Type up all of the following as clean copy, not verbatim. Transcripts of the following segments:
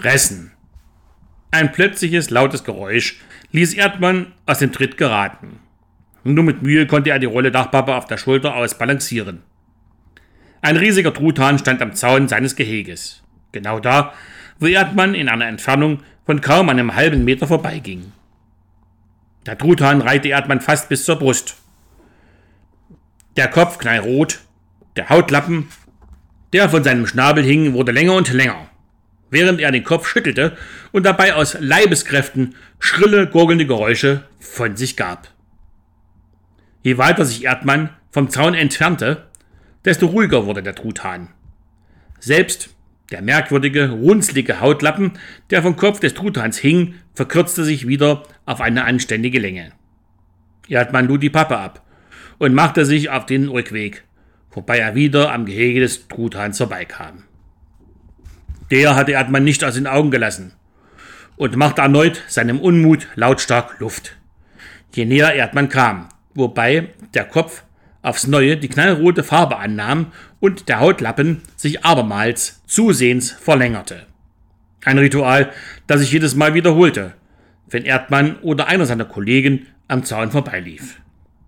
Fressen. Ein plötzliches, lautes Geräusch ließ Erdmann aus dem Tritt geraten. Nur mit Mühe konnte er die Rolle Dachpappe auf der Schulter ausbalancieren. Ein riesiger Truthahn stand am Zaun seines Geheges. Genau da, wo Erdmann in einer Entfernung von kaum einem halben Meter vorbeiging. Der Truthahn reihte Erdmann fast bis zur Brust. Der Kopf knallrot, der Hautlappen, der von seinem Schnabel hing, wurde länger und länger, während er den Kopf schüttelte und dabei aus Leibeskräften schrille, gurgelnde Geräusche von sich gab. Je weiter sich Erdmann vom Zaun entfernte, desto ruhiger wurde der Truthahn. Selbst der merkwürdige, runzlige Hautlappen, der vom Kopf des Truthahns hing, verkürzte sich wieder auf eine anständige Länge. Erdmann lud die Pappe ab und machte sich auf den Rückweg, wobei er wieder am Gehege des Truthahns vorbeikam. Der hatte Erdmann nicht aus den Augen gelassen und machte erneut seinem Unmut lautstark Luft, je näher Erdmann kam, wobei der Kopf aufs Neue die knallrote Farbe annahm und der Hautlappen sich abermals zusehends verlängerte. Ein Ritual, das sich jedes Mal wiederholte, wenn Erdmann oder einer seiner Kollegen am Zaun vorbeilief.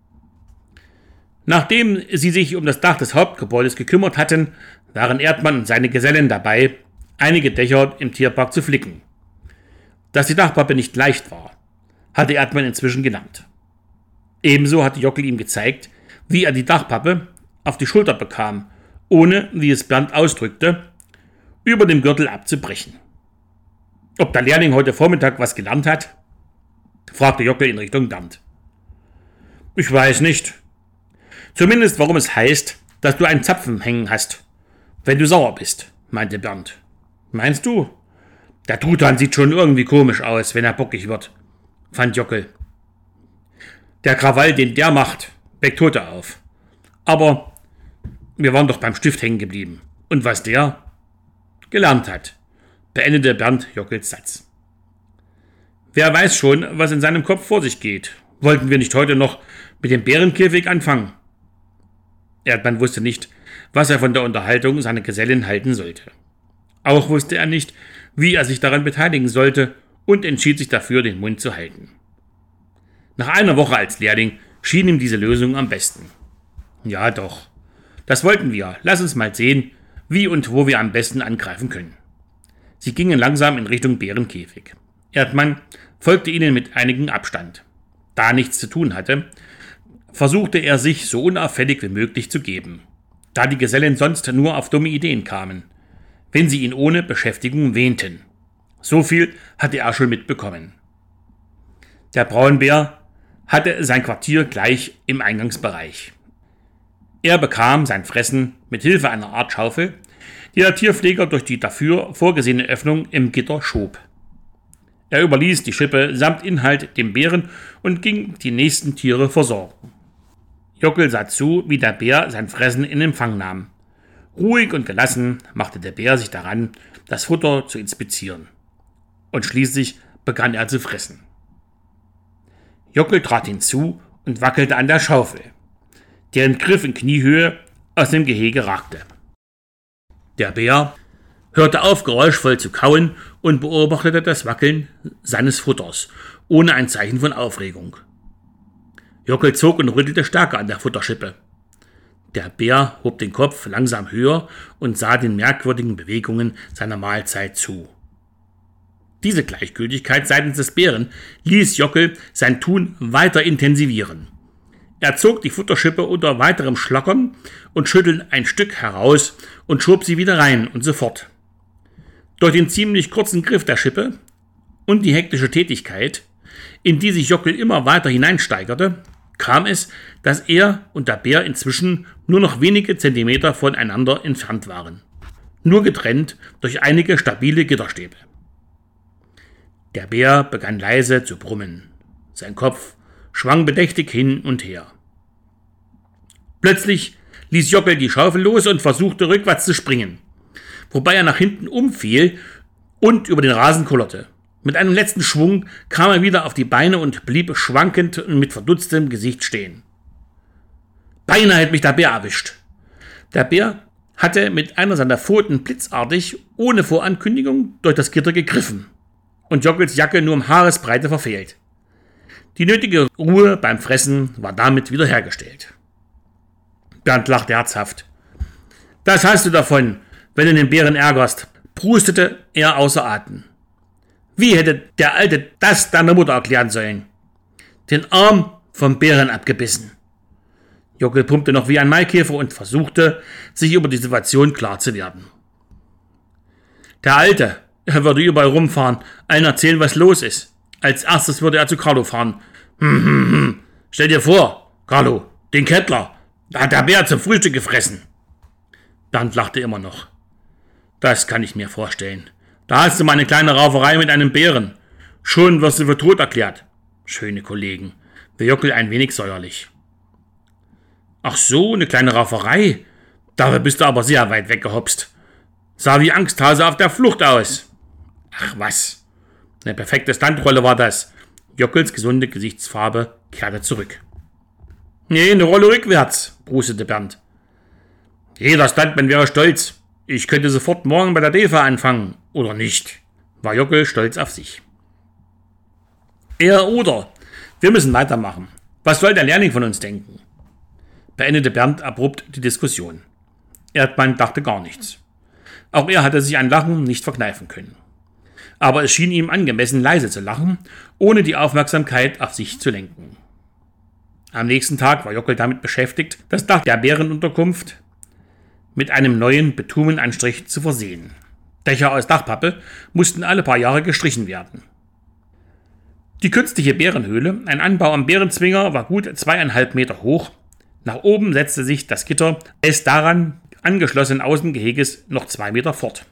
Nachdem sie sich um das Dach des Hauptgebäudes gekümmert hatten, waren Erdmann und seine Gesellen dabei, einige Dächer im Tierpark zu flicken. Dass die Dachpappe nicht leicht war, hatte Erdmann inzwischen gelernt. Ebenso hatte Jockel ihm gezeigt, wie er die Dachpappe auf die Schulter bekam, ohne, wie es Bernd ausdrückte, über dem Gürtel abzubrechen. Ob der Lehrling heute Vormittag was gelernt hat? Fragte Jockel in Richtung Bernd. Ich weiß nicht. Zumindest warum es heißt, dass du einen Zapfen hängen hast, wenn du sauer bist, meinte Bernd. Meinst du? Der Truthahn sieht schon irgendwie komisch aus, wenn er bockig wird, fand Jockel. Der Krawall, den der macht, weckt Tote auf. Aber wir waren doch beim Stift hängen geblieben. Und was der gelernt hat, beendete Bernd Jockels Satz. Wer weiß schon, was in seinem Kopf vor sich geht. Wollten wir nicht heute noch mit dem Bärenkäfig anfangen? Erdmann wusste nicht, was er von der Unterhaltung seiner Gesellin halten sollte. Auch wusste er nicht, wie er sich daran beteiligen sollte und entschied sich dafür, den Mund zu halten. Nach einer Woche als Lehrling schien ihm diese Lösung am besten. Ja doch, das wollten wir. Lass uns mal sehen, wie und wo wir am besten angreifen können. Sie gingen langsam in Richtung Bärenkäfig. Erdmann folgte ihnen mit einigem Abstand. Da er nichts zu tun hatte, versuchte er sich so unauffällig wie möglich zu geben, da die Gesellen sonst nur auf dumme Ideen kamen, wenn sie ihn ohne Beschäftigung wähnten. So viel hatte er schon mitbekommen. Der Braunbär hatte sein Quartier gleich im Eingangsbereich. Er bekam sein Fressen mit Hilfe einer Art Schaufel, die der Tierpfleger durch die dafür vorgesehene Öffnung im Gitter schob. Er überließ die Schippe samt Inhalt dem Bären und ging die nächsten Tiere versorgen. Jockel sah zu, wie der Bär sein Fressen in Empfang nahm. Ruhig und gelassen machte der Bär sich daran, das Futter zu inspizieren. Und schließlich begann er zu fressen. Jockel trat hinzu und wackelte an der Schaufel, deren Griff in Kniehöhe aus dem Gehege ragte. Der Bär hörte auf, geräuschvoll zu kauen und beobachtete das Wackeln seines Futters, ohne ein Zeichen von Aufregung. Jockel zog und rüttelte stärker an der Futterschippe. Der Bär hob den Kopf langsam höher und sah den merkwürdigen Bewegungen seiner Mahlzeit zu. Diese Gleichgültigkeit seitens des Bären ließ Jockel sein Tun weiter intensivieren. Er zog die Futterschippe unter weiterem Schlockern und Schütteln ein Stück heraus und schob sie wieder rein und so fort. Durch den ziemlich kurzen Griff der Schippe und die hektische Tätigkeit, in die sich Jockel immer weiter hineinsteigerte, kam es, dass er und der Bär inzwischen nur noch wenige Zentimeter voneinander entfernt waren, nur getrennt durch einige stabile Gitterstäbe. Der Bär begann leise zu brummen. Sein Kopf schwang bedächtig hin und her. Plötzlich ließ Jockel die Schaufel los und versuchte rückwärts zu springen, wobei er nach hinten umfiel und über den Rasen kullerte. Mit einem letzten Schwung kam er wieder auf die Beine und blieb schwankend und mit verdutztem Gesicht stehen. Beinahe hätte mich der Bär erwischt. Der Bär hatte mit einer seiner Pfoten blitzartig, ohne Vorankündigung, durch das Gitter gegriffen und Jockels Jacke nur um Haaresbreite verfehlt. Die nötige Ruhe beim Fressen war damit wiederhergestellt. Bernd lachte herzhaft. Das hast du davon, wenn du den Bären ärgerst, prustete er außer Atem. Wie hätte der Alte das deiner Mutter erklären sollen? Den Arm vom Bären abgebissen. Jockel pumpte noch wie ein Maikäfer und versuchte, sich über die Situation klar zu werden. Der Alte, er würde überall rumfahren, allen erzählen, was los ist. Als erstes würde er zu Carlo fahren. Stell dir vor, Carlo, den Kettler, da hat der Bär zum Frühstück gefressen. Bernd lachte immer noch. Das kann ich mir vorstellen. Da hast du mal eine kleine Rauferei mit einem Bären. Schon wirst du für tot erklärt. Schöne Kollegen, der Jockel ein wenig säuerlich. Ach so, eine kleine Rauferei. Dafür bist du aber sehr weit weggehopst. Sah wie Angsthase auf der Flucht aus. Ach was. Eine perfekte Stuntrolle war das. Jockels gesunde Gesichtsfarbe kehrte zurück. Nee, eine Rolle rückwärts, prustete Bernd. Jeder Stuntman wäre stolz. Ich könnte sofort morgen bei der DEFA anfangen. Oder nicht? War Jockel stolz auf sich. Er oder. Wir müssen weitermachen. Was soll der Lehrling von uns denken? Beendete Bernd abrupt die Diskussion. Erdmann dachte gar nichts. Auch er hatte sich ein Lachen nicht verkneifen können. Aber es schien ihm angemessen, leise zu lachen, ohne die Aufmerksamkeit auf sich zu lenken. Am nächsten Tag war Jockel damit beschäftigt, das Dach der Bärenunterkunft mit einem neuen Bitumenanstrich zu versehen. Dächer aus Dachpappe mussten alle paar Jahre gestrichen werden. Die künstliche Bärenhöhle, ein Anbau am Bärenzwinger, war gut 2,5 Meter hoch. Nach oben setzte sich das Gitter des daran angeschlossenen Außengeheges noch 2 Meter fort.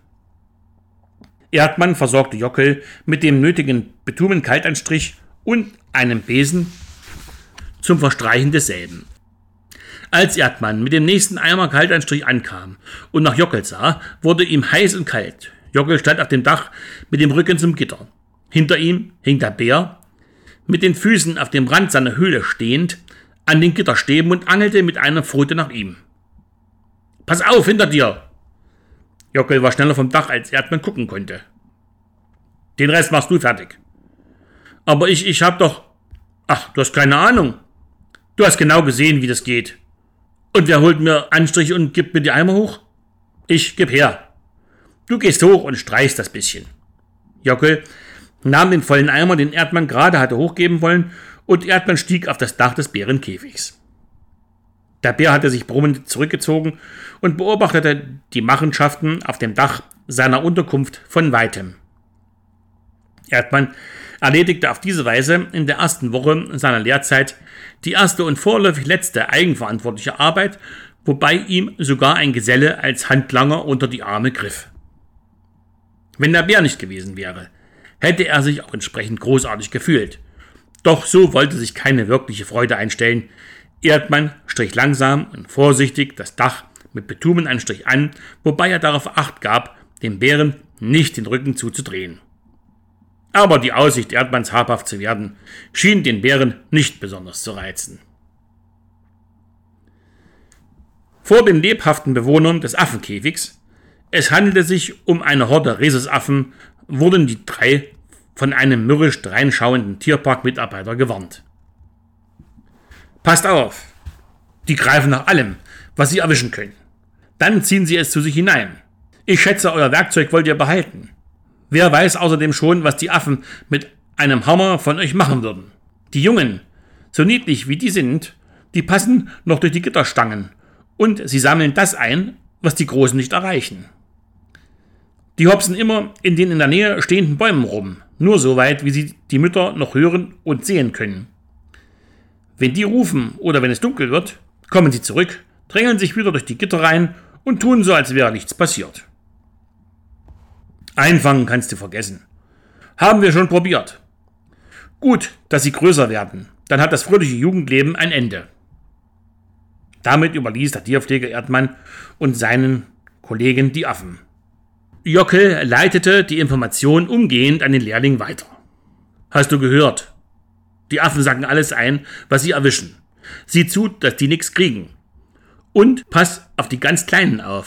Erdmann versorgte Jockel mit dem nötigen Bitumenkaltanstrich und einem Besen zum Verstreichen desselben. Als Erdmann mit dem nächsten Eimer Kaltanstrich ankam und nach Jockel sah, wurde ihm heiß und kalt. Jockel stand auf dem Dach mit dem Rücken zum Gitter. Hinter ihm hing der Bär, mit den Füßen auf dem Rand seiner Höhle stehend, an den Gitterstäben und angelte mit einer Pfote nach ihm. »Pass auf, hinter dir!« Jockel war schneller vom Dach, als Erdmann gucken konnte. »Den Rest machst du fertig.« »Aber ich hab doch...« »Ach, du hast keine Ahnung. Du hast genau gesehen, wie das geht. Und wer holt mir Anstrich und gibt mir die Eimer hoch? Ich, gib her. Du gehst hoch und streichst das bisschen.« Jockel nahm den vollen Eimer, den Erdmann gerade hatte hochgeben wollen, und Erdmann stieg auf das Dach des Bärenkäfigs. Der Bär hatte sich brummend zurückgezogen und beobachtete die Machenschaften auf dem Dach seiner Unterkunft von weitem. Erdmann erledigte auf diese Weise in der ersten Woche seiner Lehrzeit die erste und vorläufig letzte eigenverantwortliche Arbeit, wobei ihm sogar ein Geselle als Handlanger unter die Arme griff. Wenn der Bär nicht gewesen wäre, hätte er sich auch entsprechend großartig gefühlt. Doch so wollte sich keine wirkliche Freude einstellen. Erdmann strich langsam und vorsichtig das Dach mit Bitumenanstrich an, wobei er darauf Acht gab, dem Bären nicht den Rücken zuzudrehen. Aber die Aussicht, Erdmanns habhaft zu werden, schien den Bären nicht besonders zu reizen. Vor den lebhaften Bewohnern des Affenkäfigs, es handelte sich um eine Horde Rhesusaffen, wurden die 3 von einem mürrisch dreinschauenden Tierpark-Mitarbeiter gewarnt. Passt auf, die greifen nach allem, was sie erwischen können. Dann ziehen sie es zu sich hinein. Ich schätze, euer Werkzeug wollt ihr behalten. Wer weiß außerdem schon, was die Affen mit einem Hammer von euch machen würden. Die Jungen, so niedlich wie die sind, die passen noch durch die Gitterstangen und sie sammeln das ein, was die Großen nicht erreichen. Die hopsen immer in den in der Nähe stehenden Bäumen rum, nur so weit, wie sie die Mütter noch hören und sehen können. Wenn die rufen oder wenn es dunkel wird, kommen sie zurück, drängeln sich wieder durch die Gitter rein und tun so, als wäre nichts passiert. Einfangen kannst du vergessen. Haben wir schon probiert. Gut, dass sie größer werden, dann hat das fröhliche Jugendleben ein Ende. Damit überließ der Tierpfleger Erdmann und seinen Kollegen die Affen. Jockel leitete die Information umgehend an den Lehrling weiter. Hast du gehört? Die Affen sacken alles ein, was sie erwischen. Sieh zu, dass die nichts kriegen. Und pass auf die ganz Kleinen auf.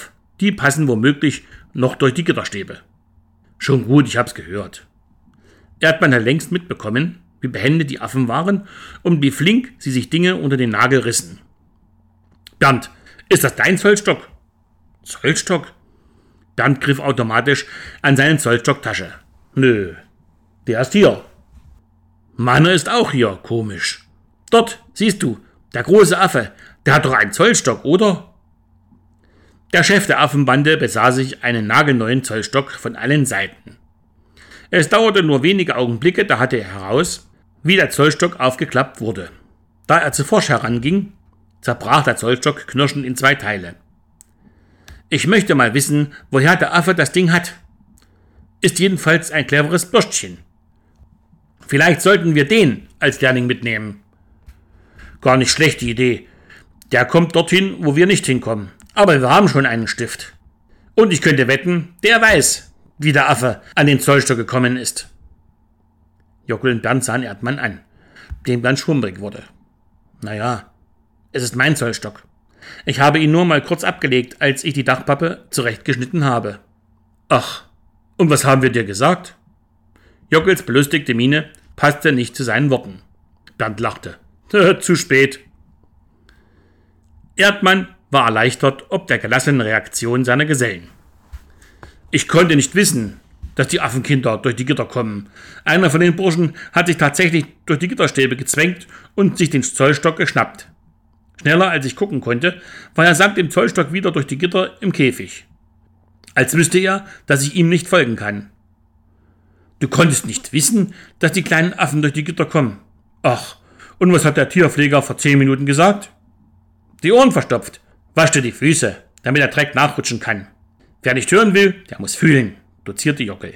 Die passen womöglich noch durch die Gitterstäbe. Schon gut, ich hab's gehört. Erdmann hat längst mitbekommen, wie behende die Affen waren und wie flink sie sich Dinge unter den Nagel rissen. Bernd, ist das dein Zollstock? Zollstock? Bernd griff automatisch an seine Zollstocktasche. Nö, der ist hier. Meiner ist auch hier, komisch. Dort, siehst du, der große Affe, der hat doch einen Zollstock, oder? Der Chef der Affenbande besah sich einen nagelneuen Zollstock von allen Seiten. Es dauerte nur wenige Augenblicke, da hatte er heraus, wie der Zollstock aufgeklappt wurde. Da er zu forsch heranging, zerbrach der Zollstock knirschend in 2 Teile. Ich möchte mal wissen, woher der Affe das Ding hat. Ist jedenfalls ein cleveres Bürstchen. Vielleicht sollten wir den als Lehrling mitnehmen. Gar nicht schlechte Idee. Der kommt dorthin, wo wir nicht hinkommen. Aber wir haben schon einen Stift. Und ich könnte wetten, der weiß, wie der Affe an den Zollstock gekommen ist. Jockel und Bernd sahen Erdmann an, dem ganz schwummrig wurde. Naja, es ist mein Zollstock. Ich habe ihn nur mal kurz abgelegt, als ich die Dachpappe zurechtgeschnitten habe. Ach, und was haben wir dir gesagt? Jockels belustigte Miene passte nicht zu seinen Worten. Bernd lachte. Zu spät. Erdmann war erleichtert ob der gelassenen Reaktion seiner Gesellen. Ich konnte nicht wissen, dass die Affenkinder durch die Gitter kommen. Einer von den Burschen hat sich tatsächlich durch die Gitterstäbe gezwängt und sich den Zollstock geschnappt. Schneller als ich gucken konnte, war er samt dem Zollstock wieder durch die Gitter im Käfig. Als wüsste er, dass ich ihm nicht folgen kann. Du konntest nicht wissen, dass die kleinen Affen durch die Gitter kommen. Ach, und was hat der Tierpfleger vor 10 Minuten gesagt? Die Ohren verstopft, wasch dir die Füße, damit der Dreck nachrutschen kann. Wer nicht hören will, der muss fühlen, dozierte Jockel.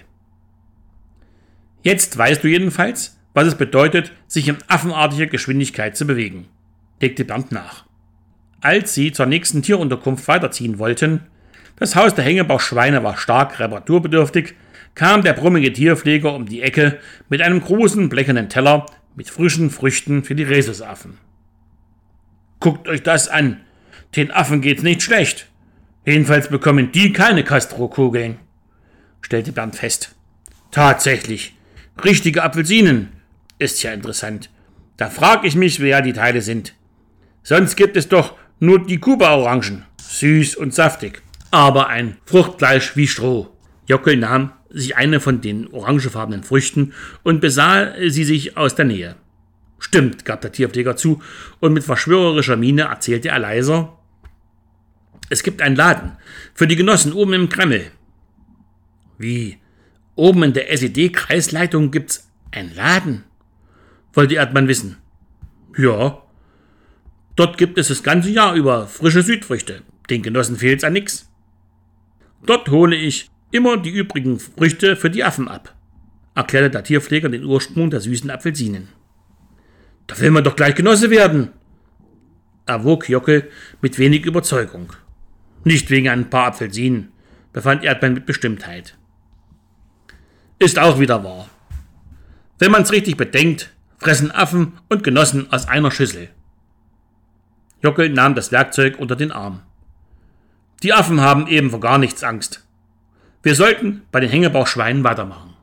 Jetzt weißt du jedenfalls, was es bedeutet, sich in affenartiger Geschwindigkeit zu bewegen, legte Bernd nach. Als sie zur nächsten Tierunterkunft weiterziehen wollten, das Haus der Hängebauchschweine war stark reparaturbedürftig, kam der brummige Tierpfleger um die Ecke mit einem großen blechernen Teller mit frischen Früchten für die Rhesusaffen. Guckt euch das an, den Affen geht's nicht schlecht. Jedenfalls bekommen die keine Castrokugeln, stellte Bernd fest. Tatsächlich, richtige Apfelsinen, ist ja interessant. Da frag ich mich, wer die Teile sind. Sonst gibt es doch nur die Kuba-Orangen, süß und saftig, aber ein Fruchtfleisch wie Stroh. Jockel nahm sich eine von den orangefarbenen Früchten und besah sie sich aus der Nähe. Stimmt, gab der Tierpfleger zu, und mit verschwörerischer Miene erzählte er leiser: Es gibt einen Laden für die Genossen oben im Kreml. Wie? Oben in der SED-Kreisleitung gibt's einen Laden? Wollte Erdmann wissen. Ja. Dort gibt es das ganze Jahr über frische Südfrüchte. Den Genossen fehlt's an nix. Dort hole ich immer die übrigen Früchte für die Affen ab, erklärte der Tierpfleger den Ursprung der süßen Apfelsinen. Da will man doch gleich Genosse werden, erwog Jockel mit wenig Überzeugung. Nicht wegen ein paar Apfelsinen, befand Erdmann mit Bestimmtheit. Ist auch wieder wahr. Wenn man's richtig bedenkt, fressen Affen und Genossen aus einer Schüssel. Jockel nahm das Werkzeug unter den Arm. Die Affen haben eben vor gar nichts Angst. Wir sollten bei den Hängebauchschweinen weitermachen.